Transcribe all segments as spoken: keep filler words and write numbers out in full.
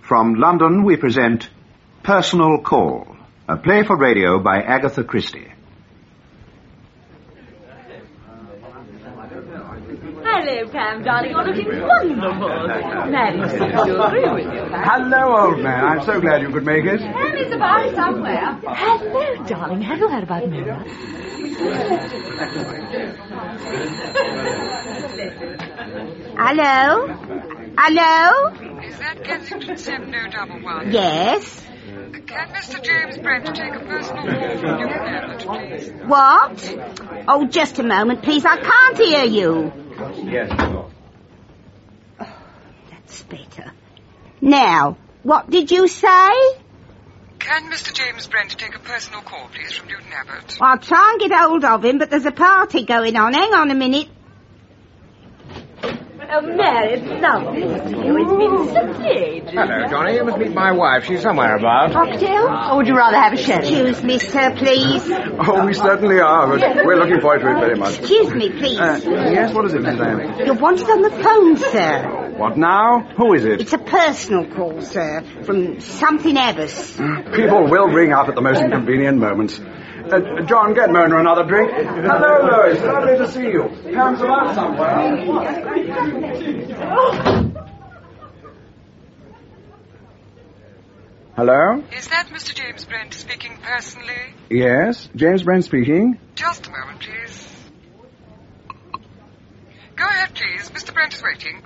From London, we present Personal Call, a play for radio by Agatha Christie. Hello, Pam, darling. You're looking wonderful. Mary seems to agree with you, Pam. Hello, old man. I'm so glad you could make it. Pam is about somewhere. Hello, darling. Have you heard about Mira? Hello? Hello? Is that Kensington seven oh one one? Yes? Can Mister James Brent take a personal call from Newton Abbott, please? What? Oh, just a moment, please. I can't hear you. Yes. Oh, that's better. Now, what did you say? Can Mister James Brent take a personal call, please, from Newton Abbott? I'll try and get hold of him, but there's a party going on. Hang on a minute. Oh, Mary, it's lovely to see you. It's been so ages. Hello, Johnny. You must meet my wife. She's somewhere about. Cocktail? Or would you rather have a sherry? Excuse me, sir, please. Oh, we certainly are, but we're looking forward to it very much. Excuse me, please. Uh, yes, what is it, Miss Annie? You're wanted on the phone, sir. What now? Who is it? It's a personal call, sir, from something Abbas. People will ring up at the most inconvenient moments. Uh, John, get Mona another drink. Hello, Lois. Lovely to see you. Pam's about somewhere. Hello? Is that Mister James Brent speaking personally? Yes, James Brent speaking. Just a moment, please. Go ahead, please. Mister Brent is waiting.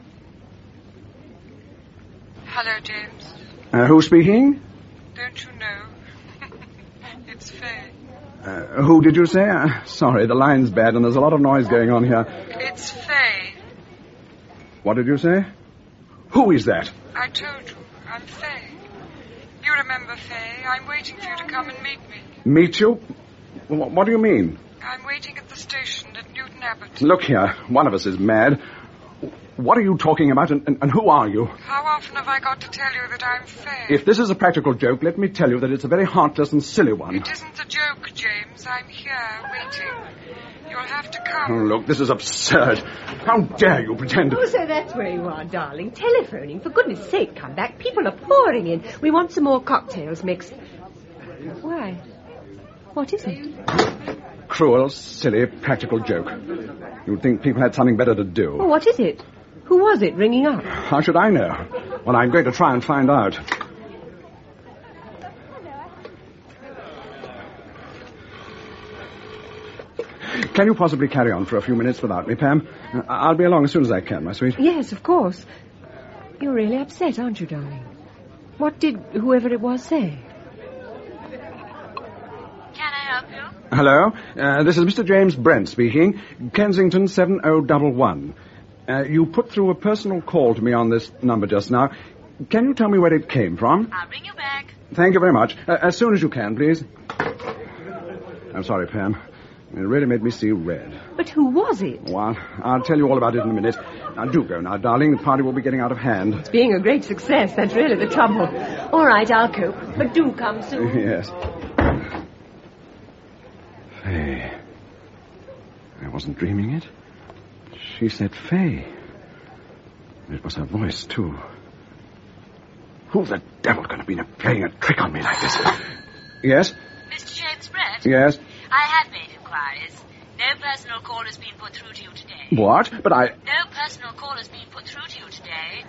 Hello, James. Uh, who's speaking? Don't you know? It's Faye. Uh, who did you say? Uh, sorry, the line's bad and there's a lot of noise going on here. It's Faye. What did you say? Who is that? I told you. I'm Faye. You remember Faye? I'm waiting for you to come and meet me. Meet you? Wh- What do you mean? I'm waiting at the station at Newton Abbott. Look here, one of us is mad. What are you talking about, and, and, and who are you? How often have I got to tell you that I'm Faye? If this is a practical joke, let me tell you that it's a very heartless and silly one. It isn't a joke, James. I'm here, waiting. You'll have to Oh, come. look, this is absurd. How dare you pretend... Oh, so that's where you are, darling. Telephoning. For goodness sake, come back. People are pouring in. We want some more cocktails mixed. Why? What is it? Cruel, silly, practical joke. You'd think people had something better to do. Oh, what is it? Who was it ringing up? How should I know? Well, I'm going to try and find out. Can you possibly carry on for a few minutes without me, Pam? Uh, I'll be along as soon as I can, my sweet. Yes, of course. You're really upset, aren't you, darling? What did whoever it was say? Can I help you? Hello, uh, this is Mister James Brent speaking, Kensington seven oh one one. Uh, you put through a personal call to me on this number just now. Can you tell me where it came from? I'll bring you back. Thank you very much. Uh, as soon as you can, please. I'm sorry, Pam. It really made me see red. But who was it? Well, I'll tell you all about it in a minute. Now, do go now, darling. The party will be getting out of hand. It's being a great success. That's really the trouble. All right, I'll cope. But do come soon. Yes. Faye. I wasn't dreaming it. She said Faye. It was her voice, too. Who the devil could have been playing a trick on me like this? Yes? Mister James Brent? Yes? I have made inquiries. No personal call has been put through to you today. What? But I... No personal call has been put through to you today.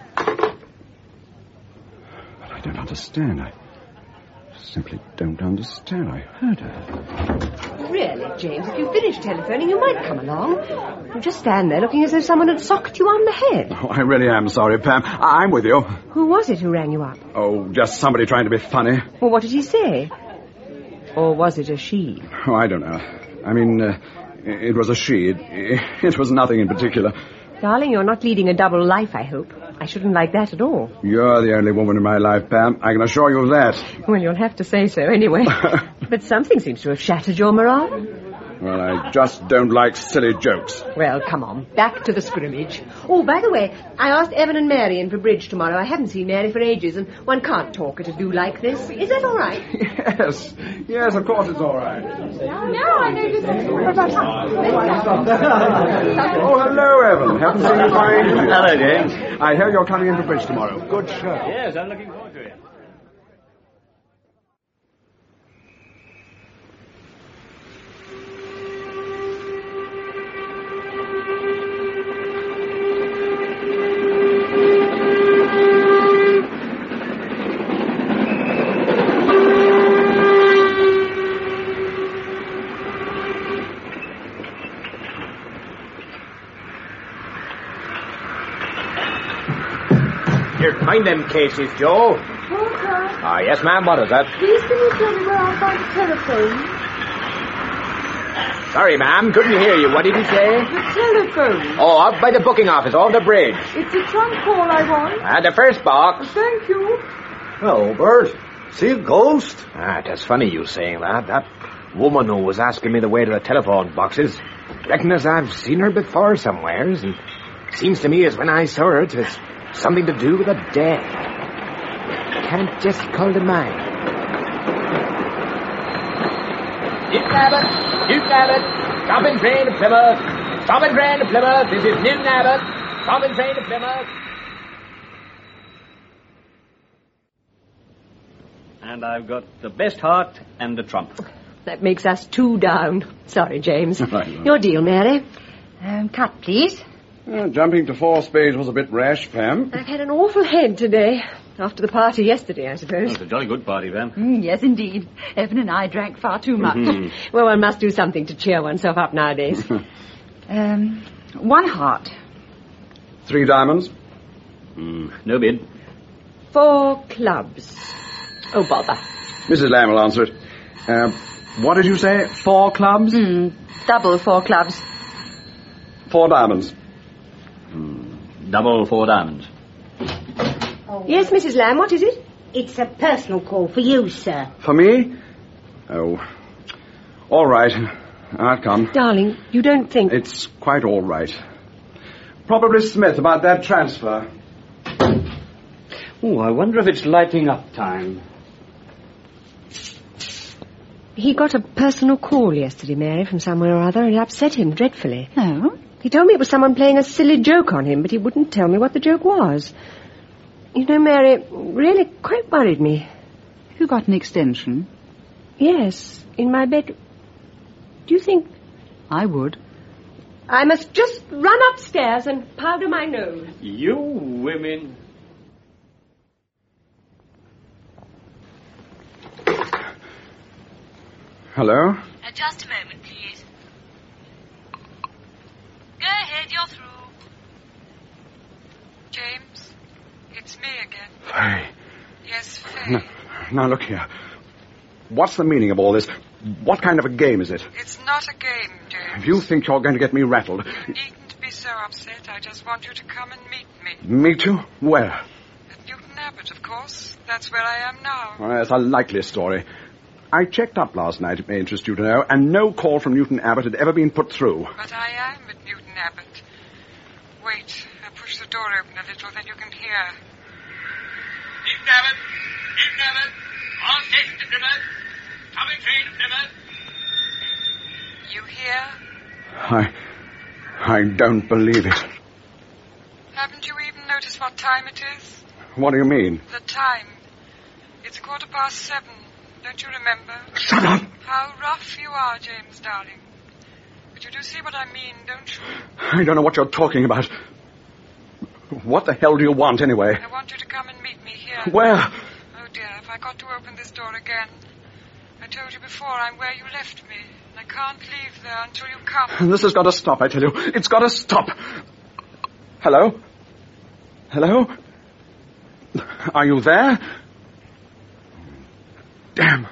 But I don't understand. I simply don't understand. I heard her. Really, James, if you finish telephoning, you might come along. You just stand there looking as though someone had socked you on the head. Oh, I really am sorry, Pam. I- I'm with you. Who was it who rang you up? Oh, just somebody trying to be funny. Well, what did he say? Or was it a she? Oh, I don't know. I mean, uh, it was a she. It, it was nothing in particular. Darling, you're not leading a double life, I hope. I shouldn't like that at all. You're the only woman in my life, Pam. I can assure you of that. Well, you'll have to say so anyway. But something seems to have shattered your morale. Well, I just don't like silly jokes. Well, come on, back to the scrimmage. Oh, by the way, I asked Evan and Mary in for bridge tomorrow. I haven't seen Mary for ages, and one can't talk at a do like this. Is that all right? Yes, yes, of course it's all right. No, I know you said Oh, hello, Evan. Haven't seen you for ages. Hello, James. I hear you're coming in for bridge tomorrow. Good show. Yes, I'm looking forward to it. Find them cases, Joe. Walter, Ah, yes, ma'am. What is that? please can you tell me where I'll find the telephone? Sorry, ma'am. Couldn't hear you. What did you say? The telephone. Oh, out by the booking office, over the bridge. It's a trunk call I want. And the first box. Thank you. Hello, Bert. See a ghost? Ah, that's funny you saying that. That woman who was asking me the way to the telephone boxes. Reckon as I've seen her before somewheres, and seems to me as when I saw her, it was something to do with the dead. Can't just call to mind. Newton Abbott! Newton Abbott! Stopping train to Plymouth! Stopping train to Plymouth! This is Newton Abbott! Stopping train to Plymouth! And I've got the best heart and the trump. That makes us two down. Sorry, James. Right. Your deal, Mary. Um, cut, please. Uh, jumping to four spades was a bit rash, Pam. I've had an awful head today. After the party yesterday, I suppose. It's a jolly good party, Pam. Mm, yes, indeed. Evan and I drank far too much. Well, one must do something to cheer oneself up nowadays. um, one heart. Three diamonds. Mm, no bid. Four clubs. Oh, bother. Missus Lamb will answer it. Uh, what did you say? Four clubs? Mm, double four clubs. Four diamonds. Double four diamonds. Yes, Missus Lamb, what is it? It's a personal call for you, sir. For me? Oh. All right. I'll come. Darling, you don't think... It's quite all right. Probably Smith about that transfer. Oh, I wonder if it's lighting up time. He got a personal call yesterday, Mary, from somewhere or other, and it upset him dreadfully. Oh? He told me it was someone playing a silly joke on him, but he wouldn't tell me what the joke was. You know, Mary, it really quite worried me. Have you got an extension? Yes, in my bed. Do you think... I would. I must just run upstairs and powder my nose. You women. Hello? Uh, just a moment, please. Go ahead, you're through. James, it's me again. Faye. Yes, Faye. Now, now, look here. What's the meaning of all this? What kind of a game is it? It's not a game, James. If you think you're going to get me rattled... You needn't be so upset. I just want you to come and meet me. Meet you? Where? At Newton Abbott, of course. That's where I am now. Well, that's a likely story. I checked up last night, it may interest you to know, and no call from Newton Abbott had ever been put through. But I am at Newton Abbott. Wait, I'll push the door open a little, then you can hear. Newton Abbott! Newton Abbott! All stations to Plymouth! Coming train to Plymouth! You hear? I... I don't believe it. Haven't you even noticed what time it is? What do you mean? The time. It's a quarter past seven. Don't you remember? Shut up! How rough you are, James, darling. But you do see what I mean, don't you? I don't know what you're talking about. What the hell do you want, anyway? I want you to come and meet me here. Where? Oh, dear, if I got to open this door again. I told you before, I'm where you left me. And I can't leave there until you come. This has got to stop, I tell you. It's got to stop. Hello? Hello? Are you there? Damn.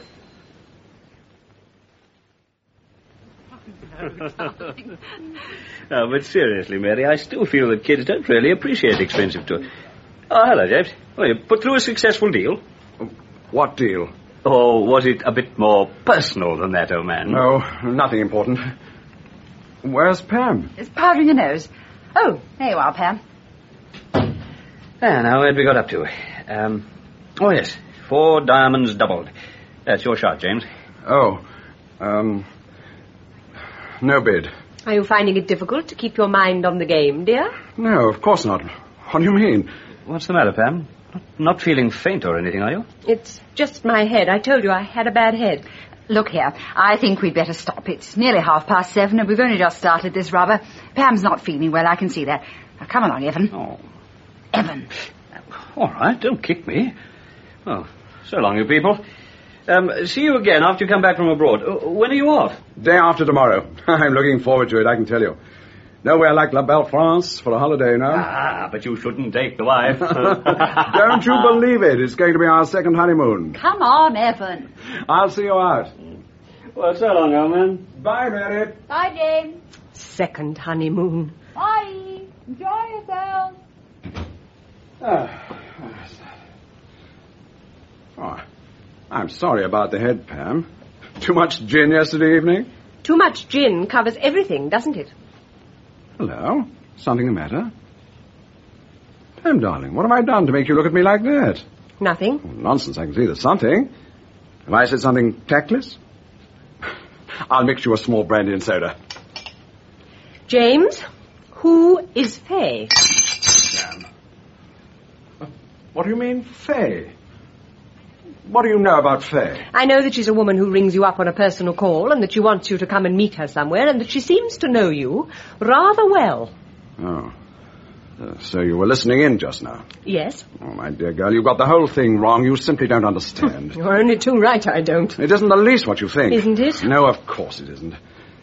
No, but seriously, Mary, I still feel that kids don't really appreciate expensive toys. Oh, hello, James. Well, you put through a successful deal. What deal? Or was it a bit more personal than that, old man? No, nothing important. Where's Pam? It's powdering her nose. Oh, there you are, Pam. Ah, now, where'd we got up to? Um, oh, yes. Four diamonds doubled. That's your shot, James. Oh, um... no bid. Are you finding it difficult to keep your mind on the game, dear? No, of course not. What do you mean? What's the matter, Pam? Not feeling faint or anything, are you? It's just my head. I told you I had a bad head. Look here, I think we'd better stop. It's nearly half past seven and we've only just started this rubber. Pam's not feeling well, I can see that. Now, come along, Evan. Oh. Evan. All right, don't kick me. Well, so long, you people. Um, see you again after you come back from abroad. Uh, when are you off? Day after tomorrow. I'm looking forward to it, I can tell you. Nowhere like La Belle France for a holiday, no? Ah, but you shouldn't take the wife. Don't you believe it? It's going to be our second honeymoon. Come on, Evan. I'll see you out. Well, so long, old man. Bye, Mary. Bye, James. Second honeymoon. Bye. Enjoy yourself. Ah. Oh, I'm sorry about the head, Pam. Too much gin yesterday evening? Too much gin covers everything, doesn't it? Hello? Something the matter? Pam, darling, what have I done to make you look at me like that? Nothing. Oh, nonsense, I can see there's something. Have I said something tactless? I'll mix you a small brandy and soda. James, who is Faye? Pam. What do you mean, Faye? What do you know about Faye? I know that she's a woman who rings you up on a personal call and that she wants you to come and meet her somewhere and that she seems to know you rather well. Oh. Uh, so you were listening in just now? Yes. Oh, my dear girl, you've got the whole thing wrong. You simply don't understand. You're only too right I don't. It isn't the least what you think. Isn't it? No, of course it isn't.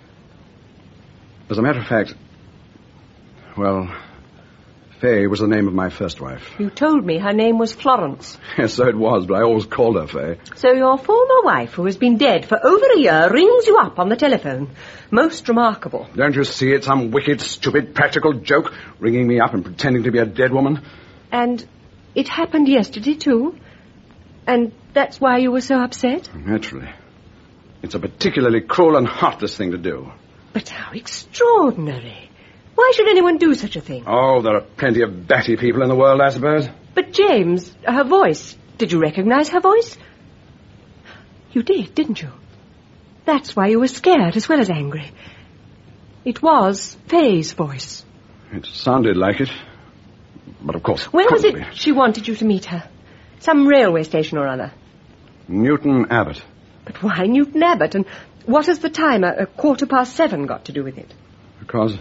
As a matter of fact, well, Faye was the name of my first wife. You told me her name was Florence. Yes, so it was, but I always called her Faye. So your former wife, who has been dead for over a year, rings you up on the telephone. Most remarkable. Don't you see it's some wicked, stupid, practical joke, ringing me up and pretending to be a dead woman? And it happened yesterday, too? And that's why you were so upset? Naturally. It's a particularly cruel and heartless thing to do. But how extraordinary. Why should anyone do such a thing? Oh, there are plenty of batty people in the world, I suppose. But, James, her voice. Did you recognize her voice? You did, didn't you? That's why you were scared as well as angry. It was Faye's voice. It sounded like it. But, of course, Where was it be. she wanted you to meet her? Some railway station or other. Newton Abbot. But why Newton Abbot? And what has the time, a, a quarter past seven, got to do with it? Because...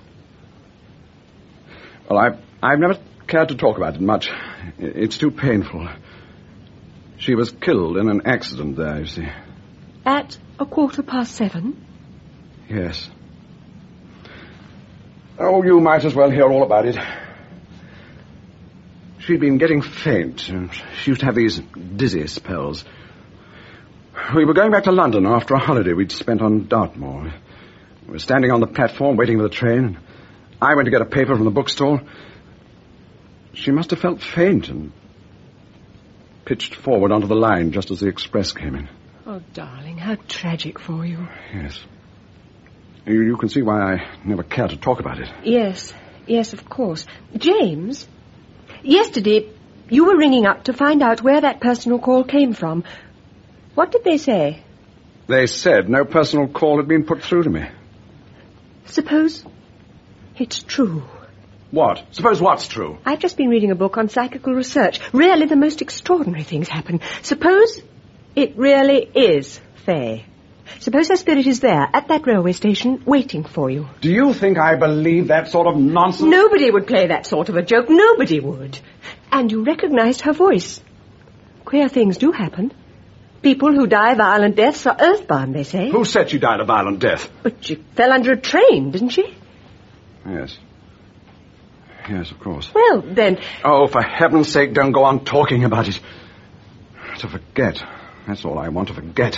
Well, I've, I've never cared to talk about it much. It's too painful. She was killed in an accident there, you see. At a quarter past seven? Yes. Oh, you might as well hear all about it. She'd been getting faint, and she used to have these dizzy spells. We were going back to London after a holiday we'd spent on Dartmoor. We were standing on the platform waiting for the train, and I went to get a paper from the bookstall. She must have felt faint and pitched forward onto the line just as the express came in. Oh, darling, how tragic for you. Yes. You, you can see why I never cared to talk about it. Yes, yes, of course. James, yesterday you were ringing up to find out where that personal call came from. What did they say? They said no personal call had been put through to me. Suppose it's true. What? Suppose what's true? I've just been reading a book on psychical research. Really, the most extraordinary things happen. Suppose it really is Faye. Suppose her spirit is there, at that railway station, waiting for you. Do you think I believe that sort of nonsense? Nobody would play that sort of a joke. Nobody would. And you recognized her voice. Queer things do happen. People who die violent deaths are earthbound, they say. Who said she died a violent death? But she fell under a train, didn't she? Yes. Yes, of course. Well, then... Oh, for heaven's sake, don't go on talking about it. To forget. That's all I want, to forget.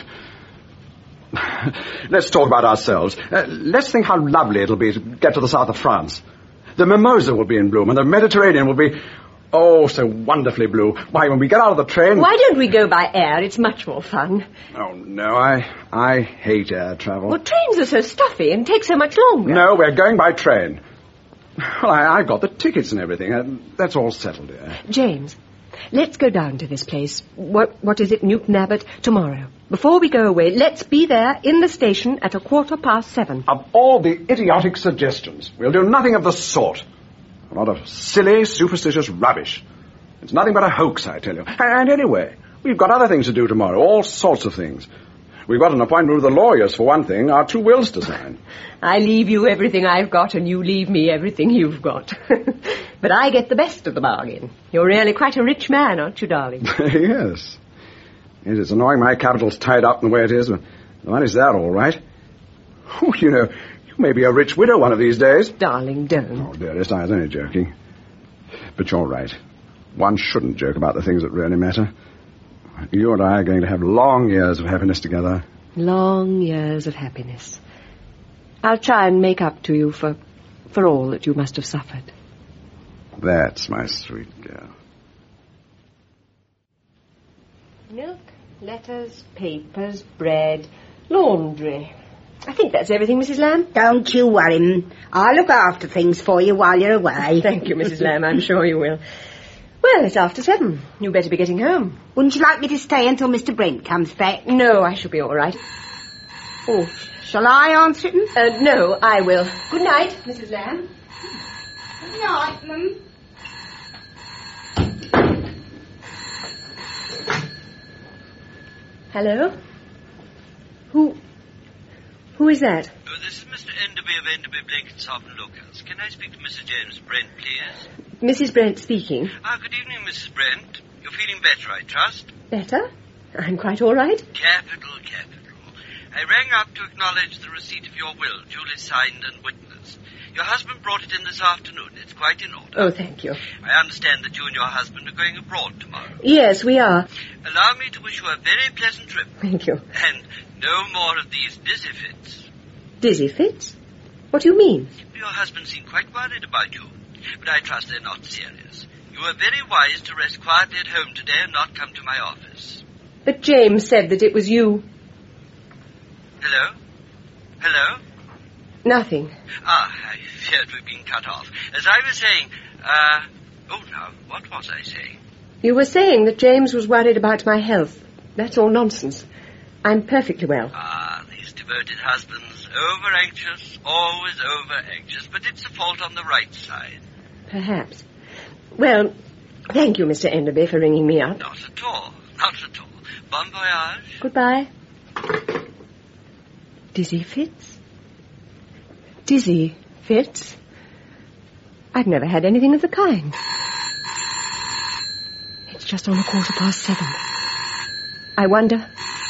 Let's talk about ourselves. Uh, let's think how lovely it'll be to get to the south of France. The mimosa will be in bloom, and the Mediterranean will be... Oh, so wonderfully blue. Why, when we get out of the train... Why don't we go by air? It's much more fun. Oh, no, I I hate air travel. Well, trains are so stuffy and take so much longer. No, we're going by train. Well, I, I've got the tickets and everything. Uh, that's all settled, dear. James, let's go down to this place. What What is it, Newton Abbot? Tomorrow. Before we go away, let's be there in the station at a quarter past seven. Of all the idiotic suggestions, we'll do nothing of the sort. A lot of silly, superstitious rubbish. It's nothing but a hoax, I tell you. And anyway, we've got other things to do tomorrow, all sorts of things. We've got an appointment with the lawyers, for one thing, our two wills to sign. I leave you everything I've got, and you leave me everything you've got. But I get the best of the bargain. You're really quite a rich man, aren't you, darling? Yes. Yes, it's annoying my capital's tied up in the way it is, but the money's there all right. Oh, you know, you may be a rich widow one of these days. Darling, don't. Oh, dearest, I was only joking. But you're right. One shouldn't joke about the things that really matter. You and I are going to have long years of happiness together. Long years of happiness. I'll try and make up to you for, for all that you must have suffered. That's my sweet girl. Milk, letters, papers, bread, laundry. I think that's everything, Missus Lamb. Don't you worry. I'll look after things for you while you're away. Thank you, Missus Lamb. I'm sure you will. Well, it's after seven. You better be getting home. Wouldn't you like me to stay until Mister Brent comes back? No, I shall be all right. Oh, shall I answer it? Uh, no, I will. Good night, Missus Lamb. Good night, Mum. Hello? Who... Who is that? Oh, this is Mister Enderby of Enderby, Blenkinsop and Lucas. Can I speak to Missus James Brent, please? Missus Brent speaking. Ah, good evening, Missus Brent. You're feeling better, I trust? Better? I'm quite all right. Capital, capital. I rang up to acknowledge the receipt of your will, duly signed and witnessed. Your husband brought it in this afternoon. It's quite in order. Oh, thank you. I understand that you and your husband are going abroad tomorrow. Yes, we are. Allow me to wish you a very pleasant trip. Thank you. And no more of these dizzy fits. Dizzy fits? What do you mean? Your husband seemed quite worried about you, but I trust they're not serious. You were very wise to rest quietly at home today and not come to my office. But James said that it was you. Hello? Hello? Nothing. Ah, I feared we'd been cut off. As I was saying, uh... Oh, now, what was I saying? You were saying that James was worried about my health. That's all nonsense. I'm perfectly well. Ah, these devoted husbands, over-anxious, always over-anxious, but it's a fault on the right side. Perhaps. Well, thank you, Mister Enderby, for ringing me up. Not at all, not at all. Bon voyage. Goodbye. Dizzy fits? Dizzy fits? I've never had anything of the kind. It's just on a quarter past seven. I wonder...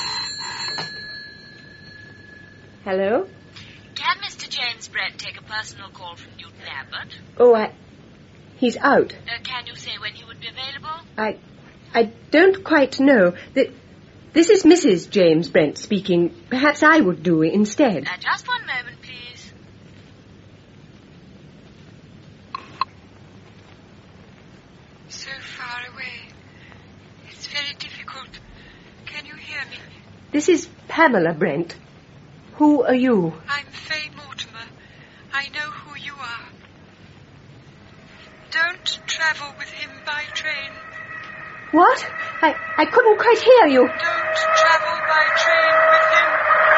Hello? Can Mister James Brent take a personal call from Newton Abbot? Oh, I... He's out. Uh, can you say when he would be available? I... I don't quite know. The, this is Missus James Brent speaking. Perhaps I would do instead. Uh, just one moment, please. So far away. It's very difficult. Can you hear me? This is Pamela Brent. Who are you? I'm Fay Mortimer. I know who you are. Don't travel with him by train. What? I, I couldn't quite hear you. Don't travel by train with him.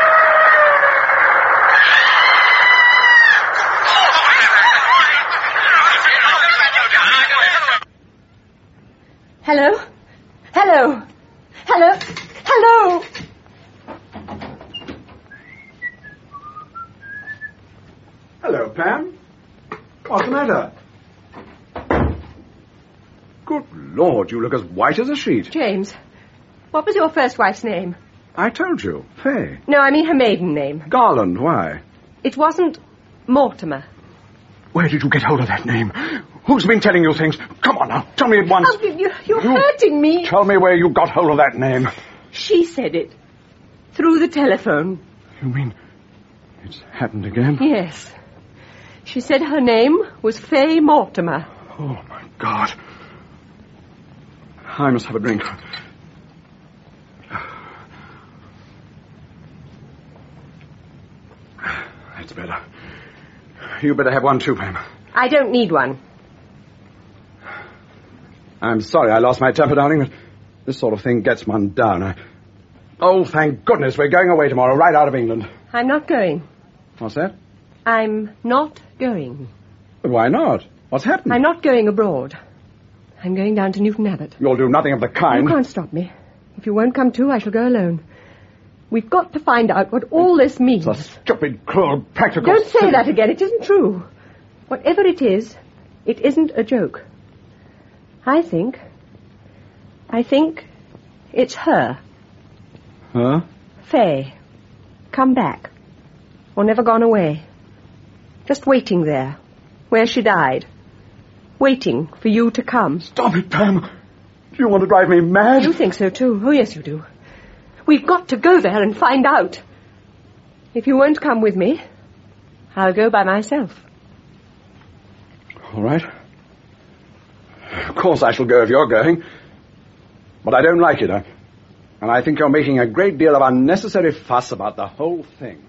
Hello? Hello? Hello? Hello? Hello, Pam. What's the matter? Good Lord, you look as white as a sheet. James, what was your first wife's name? I told you, Fay. No, I mean her maiden name. Garland, why? It wasn't Mortimer. Where did you get hold of that name? Who's been telling you things? Come on now, tell me at once. Oh, you, you're You- hurting me. Tell me where you got hold of that name. She said it. Through the telephone. You mean it's happened again? Yes. She said her name was Fay Mortimer. Oh, my God. I must have a drink. That's better. You better have one too, Pam. I don't need one. I'm sorry I lost my temper, darling, but this sort of thing gets one down. I... Oh, thank goodness we're going away tomorrow, right out of England. I'm not going. What's that? I'm not going. But why not? What's happened? I'm not going abroad. I'm going down to Newton Abbot. You'll do nothing of the kind. You can't stop me. If you won't come too, I shall go alone. We've got to find out what all this means. It's a stupid, cruel, practical... Don't say that again. It isn't true. Whatever it is, it isn't a joke. I think... I think it's her. Huh? Faye. Come back. Or never gone away. Just waiting there, where she died. Waiting for you to come. Stop it, Pam. Do you want to drive me mad? You think so, too. Oh, yes, you do. We've got to go there and find out. If you won't come with me, I'll go by myself. All right. Of course I shall go if you're going. But I don't like it. I, and I think you're making a great deal of unnecessary fuss about the whole thing.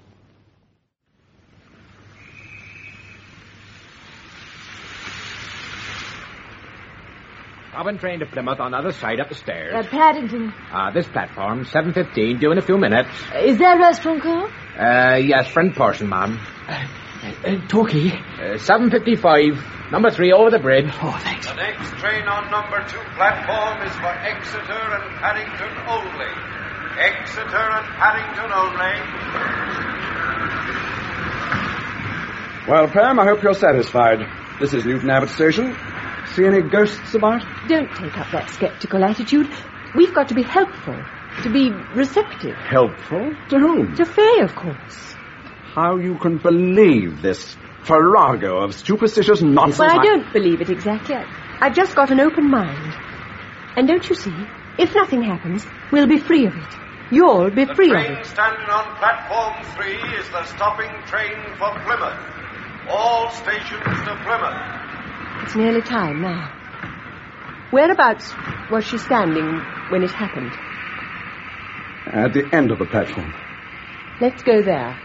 Robin train to Plymouth on the other side up the stairs. Uh, Paddington. Ah, uh, this platform, seven fifteen, due in a few minutes. Uh, is that restaurant call? Uh, yes, friend portion, ma'am. Uh, uh, Torquay. Uh, seven fifty-five, number three over the bridge. Oh, thanks. The next train on number two platform is for Exeter and Paddington only. Exeter and Paddington only. Well, Pam, I hope you're satisfied. This is Newton Abbot Station. See any ghosts about? Don't take up that sceptical attitude. We've got to be helpful, to be receptive. Helpful? To whom? To Faye, of course. How you can believe this farrago of superstitious nonsense. Well, I don't believe it exactly. I, I've just got an open mind. And don't you see, if nothing happens, we'll be free of it. You'll be the free of train it. Standing on platform three is the stopping train for Plymouth. All stations to Plymouth. It's nearly time now. Whereabouts was she standing when it happened? At the end of the platform. Let's go there.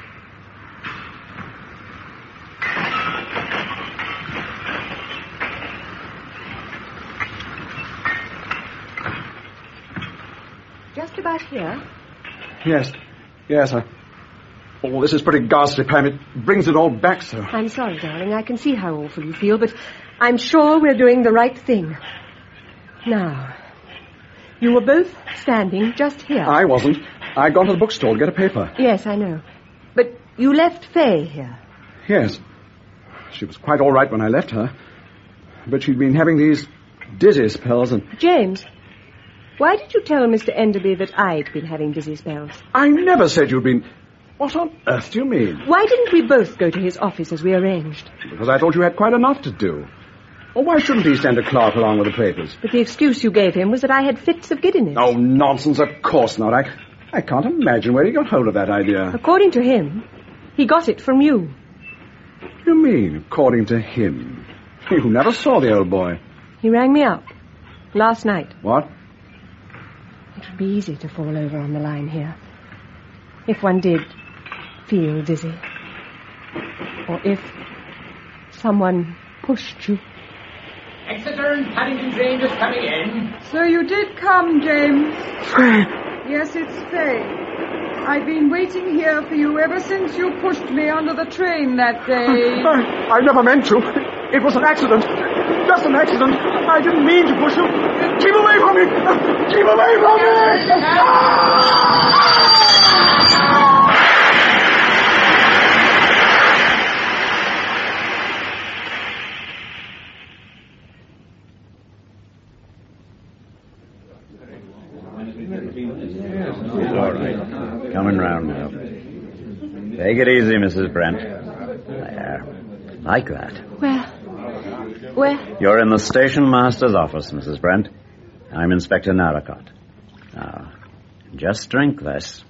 Just about here? Yes. Yes, I... Oh, this is pretty ghastly, Pam. It brings it all back so. I'm sorry, darling. I can see how awful you feel, but I'm sure we're doing the right thing. Now, you were both standing just here. I wasn't. I'd gone to the bookstore to get a paper. Yes, I know. But you left Faye here. Yes. She was quite all right when I left her. But she'd been having these dizzy spells and... James, why did you tell Mister Enderby that I'd been having dizzy spells? I never said you'd been... What on earth do you mean? Why didn't we both go to his office as we arranged? Because I thought you had quite enough to do. Or why shouldn't he send a clerk along with the papers? But the excuse you gave him was that I had fits of giddiness. Oh, nonsense, of course not. I, I can't imagine where he got hold of that idea. According to him, he got it from you. What do you mean, according to him? You never saw the old boy. He rang me up last night. What? It would be easy to fall over on the line here. If one did feel dizzy. Or if someone pushed you. Exeter and Paddington train just coming in. So you did come, James. Faye! Yes, it's Faye. I've been waiting here for you ever since you pushed me under the train that day. I, I never meant to. It was an accident. Just an accident. I didn't mean to push you. Keep away from me! Keep away from me! All right. Coming round now. Take it easy, Missus Brent. There. Like that. Where? Where? You're in the station master's office, Missus Brent. I'm Inspector Narracott. Now, just drink this.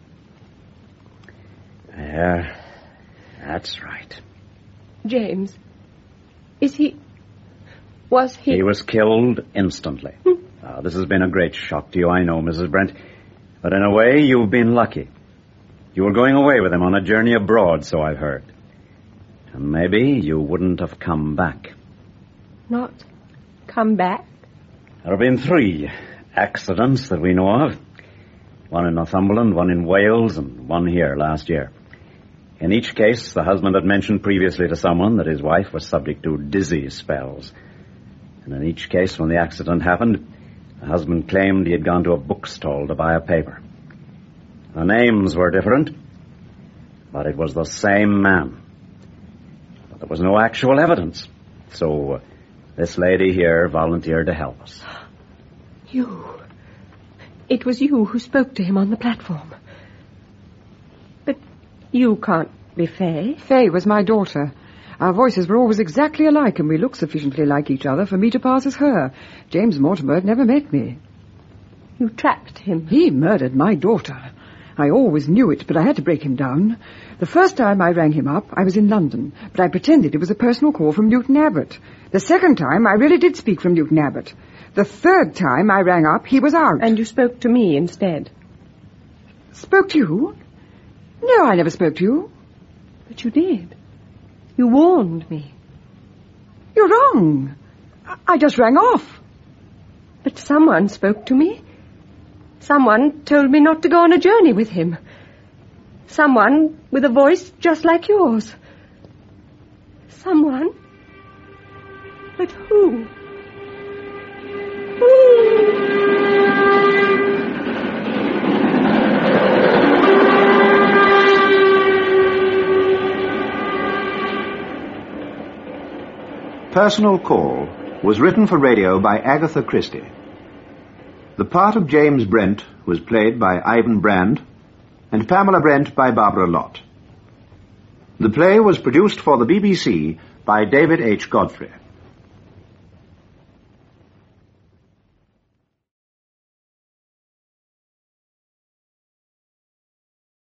There. That's right. James. Is he... Was he... He was killed instantly. Ah, this has been a great shock to you, I know, Missus Brent. But in a way, you've been lucky. You were going away with him on a journey abroad, so I've heard. And maybe you wouldn't have come back. Not come back? There have been three accidents that we know of. One in Northumberland, one in Wales, and one here last year. In each case, the husband had mentioned previously to someone that his wife was subject to dizzy spells. And in each case, when the accident happened, the husband claimed he had gone to a bookstall to buy a paper. The names were different, but it was the same man. But there was no actual evidence, so uh, this lady here volunteered to help us. You. It was you who spoke to him on the platform. But you can't be Fay. Fay was my daughter. Our voices were always exactly alike, and we looked sufficiently like each other for me to pass as her. James Mortimer had never met me. You trapped him. He murdered my daughter. I always knew it, but I had to break him down. The first time I rang him up, I was in London, but I pretended it was a personal call from Newton Abbot. The second time, I really did speak from Newton Abbot. The third time I rang up, he was out. And you spoke to me instead? Spoke to you? No, I never spoke to you. But you did. You warned me. You're wrong. I just rang off. But someone spoke to me. Someone told me not to go on a journey with him. Someone with a voice just like yours. Someone? But who? Who? Personal Call was written for radio by Agatha Christie. The part of James Brent was played by Ivan Brand and Pamela Brent by Barbara Lott. The play was produced for the B B C by David H. Godfrey.